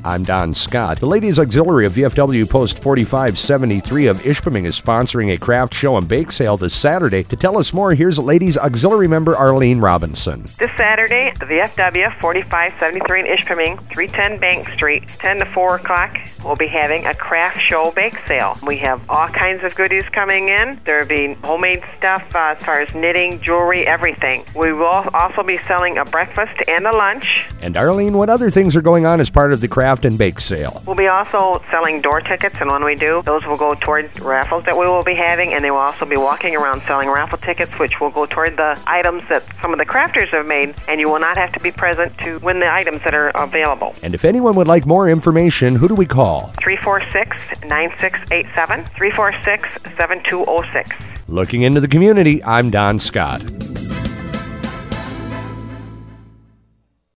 I'm Don Scott. The Ladies Auxiliary of VFW Post 4573 of Ishpeming is sponsoring a craft show and bake sale this Saturday. To tell us more, here's Ladies Auxiliary member Arlene Robinson. This Saturday, the VFW 4573 in Ishpeming, 310 Bank Street, 10 to 4 o'clock, we'll be having a craft show bake sale. We have all kinds of goodies coming in. There will be homemade stuff as far as knitting, jewelry, everything. We will also be selling a breakfast and a lunch. And Arlene, what other things are going on as part of the craft and bake sale? We'll be also selling door tickets, and when we do, those will go toward raffles that we will be having, and they will also be walking around selling raffle tickets, which will go toward the items that some of the crafters have made, and you will not have to be present to win the items that are available. And if anyone would like more information, who do we call? 346-9687, 346-7206. Looking into the community, I'm Don Scott.